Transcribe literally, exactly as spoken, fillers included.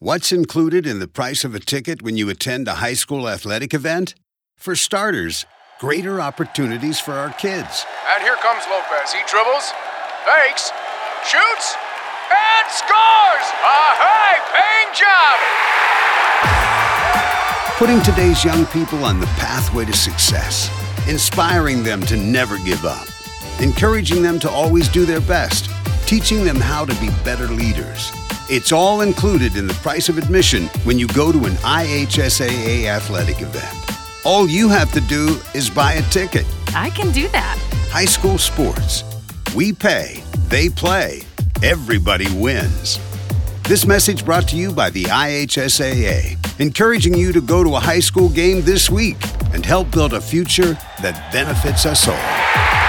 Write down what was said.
What's included in the price of a ticket when you attend a high school athletic event? For starters, greater opportunities for our kids. And here comes Lopez. He dribbles, fakes, shoots, and scores! A high-paying job! Putting today's young people on the pathway to success. Inspiring them to never give up. Encouraging them to always do their best. Teaching them how to be better leaders. It's all included in the price of admission when you go to an I H S A A athletic event. All you have to do is buy a ticket. I can do that. High school sports. We pay, they play, everybody wins. This message brought to you by the I H S A A, encouraging you to go to a high school game this week and help build a future that benefits us all.